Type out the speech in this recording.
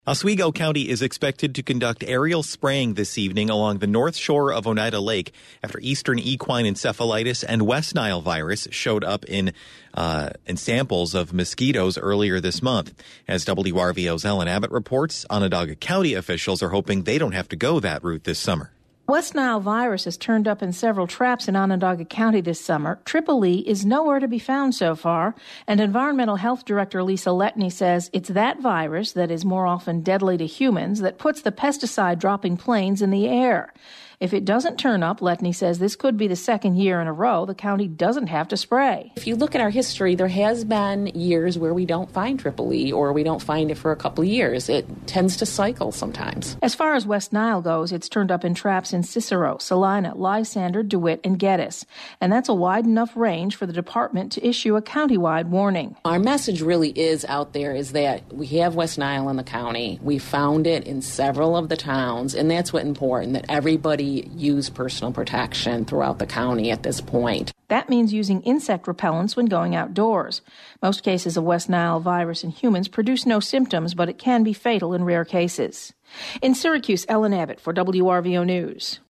Oswego County is expected to conduct aerial spraying this evening along the north shore of Oneida Lake after eastern equine encephalitis and West Nile virus showed up in samples of mosquitoes earlier this month. As WRVO's Ellen Abbott reports, Onondaga County officials are hoping they don't have to go that route this summer. West Nile virus has turned up in several traps in Onondaga County this summer. Triple E is nowhere to be found so far, and Environmental Health Director Lisa Letney says it's that virus that is more often deadly to humans that puts the pesticide-dropping planes in the air. If it doesn't turn up, Letney says this could be the second year in a row the county doesn't have to spray. If you look at our history, there has been years where we don't find Triple E or we don't find it for a couple of years. It tends to cycle sometimes. As far as West Nile goes, it's turned up in traps in Cicero, Salina, Lysander, DeWitt, and Geddes. And that's a wide enough range for the department to issue a countywide warning. Our message really is out there is that we have West Nile in the county. We found it in several of the towns, and that's what's important, that everybody use personal protection throughout the county at this point. That means using insect repellents when going outdoors. Most cases of West Nile virus in humans produce no symptoms, but it can be fatal in rare cases. In Syracuse, Ellen Abbott for WRVO News.